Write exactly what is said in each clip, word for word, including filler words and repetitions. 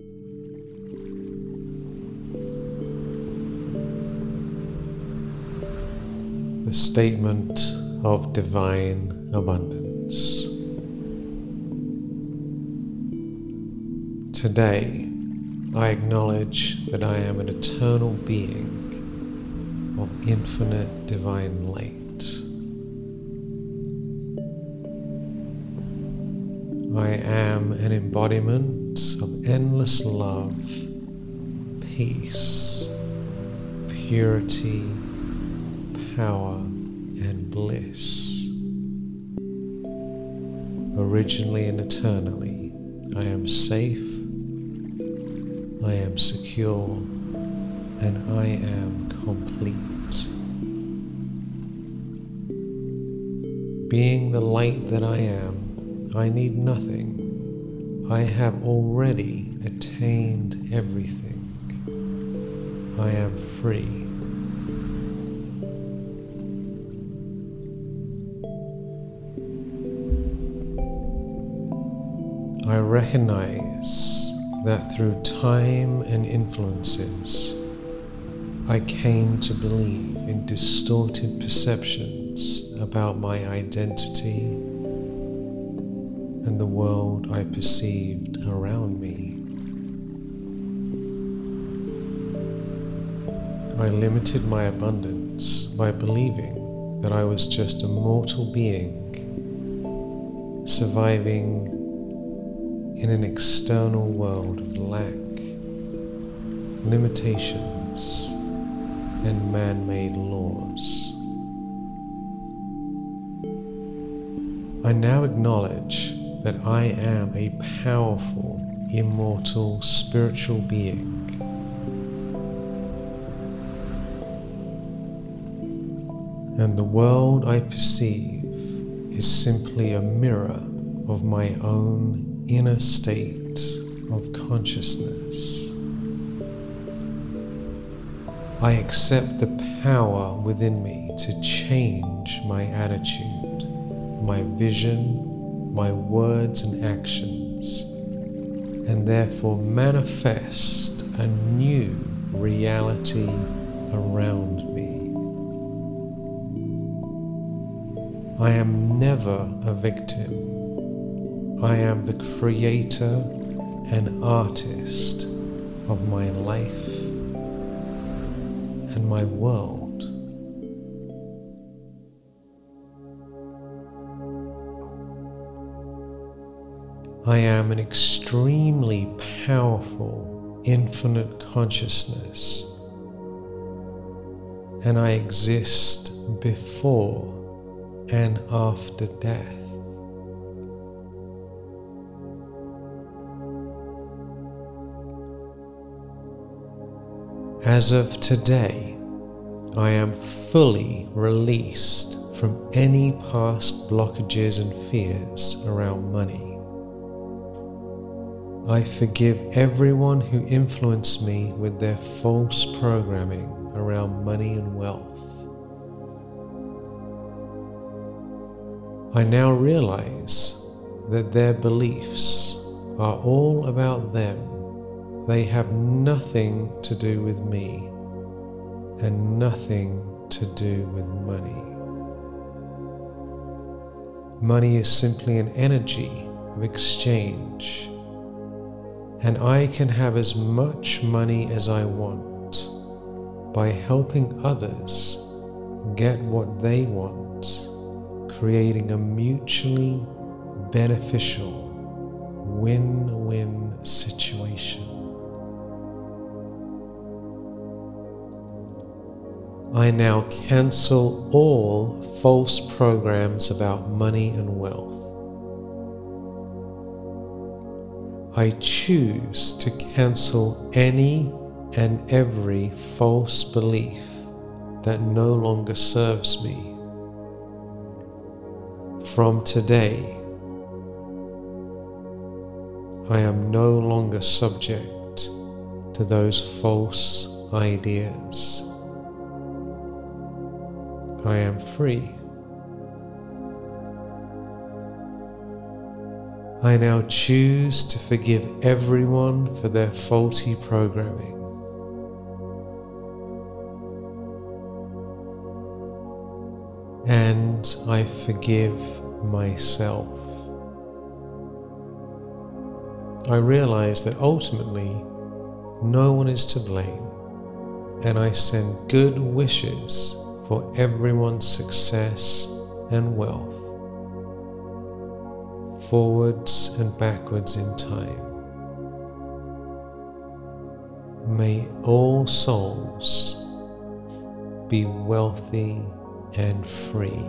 The statement of divine abundance. Today, I acknowledge that I am an eternal being of infinite divine light. I am an embodiment of endless love, peace, purity, power, and bliss. Originally and eternally, I am safe, I am secure, and I am complete. Being the light that I am, I need nothing. I have already attained everything. I am free. I recognize that through time and influences, I came to believe in distorted perceptions about my identity and the world I perceived around me. I limited my abundance by believing that I was just a mortal being surviving in an external world of lack, limitations, and man-made laws. I now acknowledge that I am a powerful, immortal, spiritual being. And the world I perceive is simply a mirror of my own inner state of consciousness. I accept the power within me to change my attitude, my vision, my words and actions, and therefore manifest a new reality around me. I am never a victim. I am the creator and artist of my life and my world. I am an extremely powerful, infinite consciousness, and I exist before and after death. As of today, I am fully released from any past blockages and fears around money. I forgive everyone who influenced me with their false programming around money and wealth. I now realize that their beliefs are all about them. They have nothing to do with me and nothing to do with money. Money is simply an energy of exchange, and I can have as much money as I want by helping others get what they want, creating a mutually beneficial win-win situation. I now cancel all false programs about money and wealth. I choose to cancel any and every false belief that no longer serves me. From today, I am no longer subject to those false ideas. I am free. I now choose to forgive everyone for their faulty programming. And I forgive myself. I realize that ultimately no one is to blame, and I send good wishes for everyone's success and wealth, forwards and backwards in time. May all souls be wealthy and free.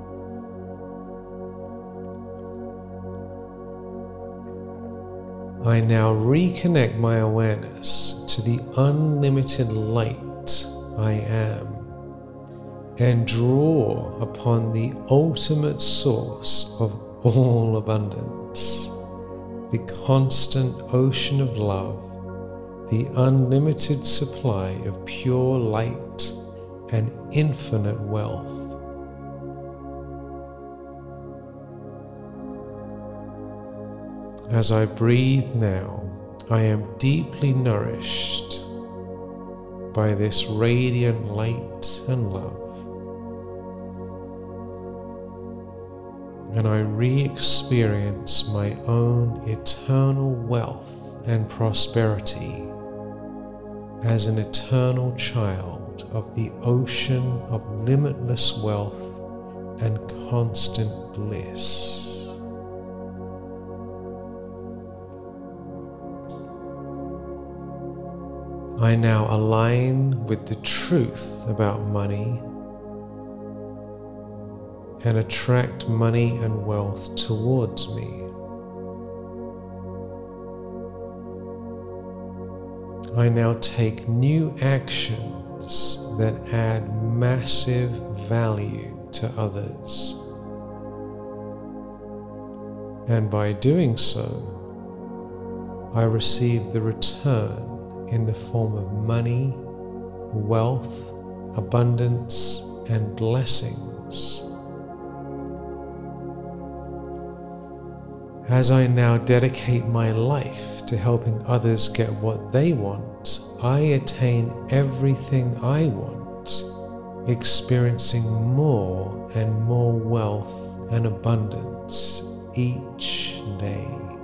I now reconnect my awareness to the unlimited light I am and draw upon the ultimate source of all abundance, the constant ocean of love, the unlimited supply of pure light and infinite wealth. As I breathe now, I am deeply nourished by this radiant light and love, and I re-experience my own eternal wealth and prosperity as an eternal child of the ocean of limitless wealth and constant bliss. I now align with the truth about money and attract money and wealth towards me. I now take new actions that add massive value to others, and by doing so, I receive the return in the form of money, wealth, abundance, and blessings. As I now dedicate my life to helping others get what they want, I attain everything I want, experiencing more and more wealth and abundance each day.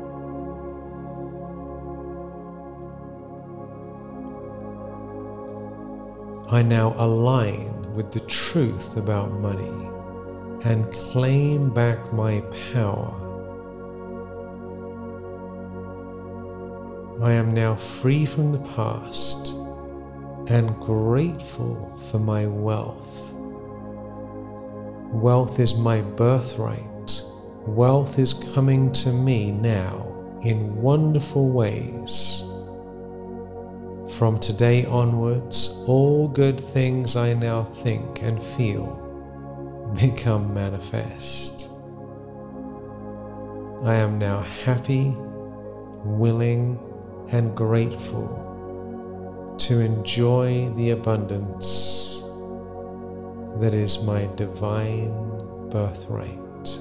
I now align with the truth about money and claim back my power. I am now free from the past and grateful for my wealth. Wealth is my birthright. Wealth is coming to me now in wonderful ways. From today onwards, all good things I now think and feel become manifest. I am now happy, willing, and grateful to enjoy the abundance that is my divine birthright.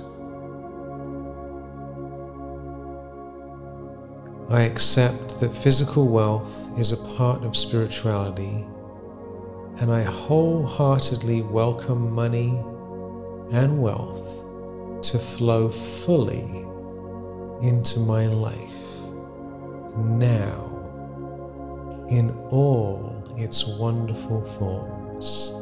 I accept that physical wealth is a part of spirituality, and I wholeheartedly welcome money and wealth to flow fully into my life now in all its wonderful forms.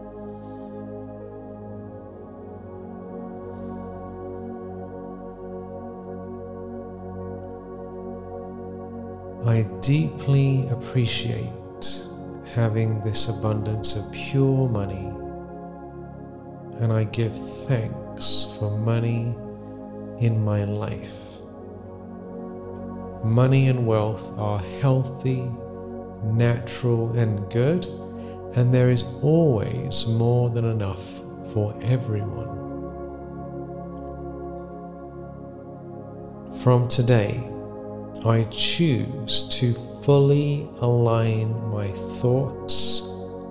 I deeply appreciate having this abundance of pure money, and I give thanks for money in my life. Money and wealth are healthy, natural, and good, and there is always more than enough for everyone. From today, I choose to fully align my thoughts,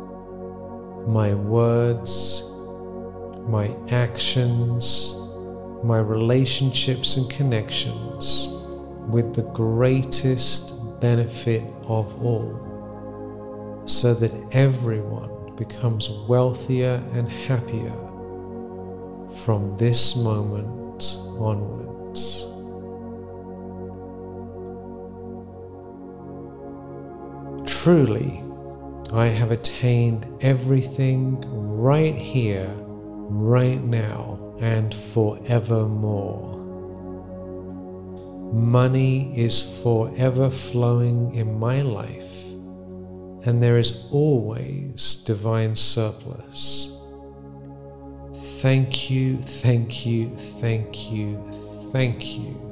my words, my actions, my relationships and connections with the greatest benefit of all, so that everyone becomes wealthier and happier from this moment onwards. Truly, I have attained everything right here, right now, and forevermore. Money is forever flowing in my life, and there is always divine surplus. Thank you, thank you, thank you, thank you.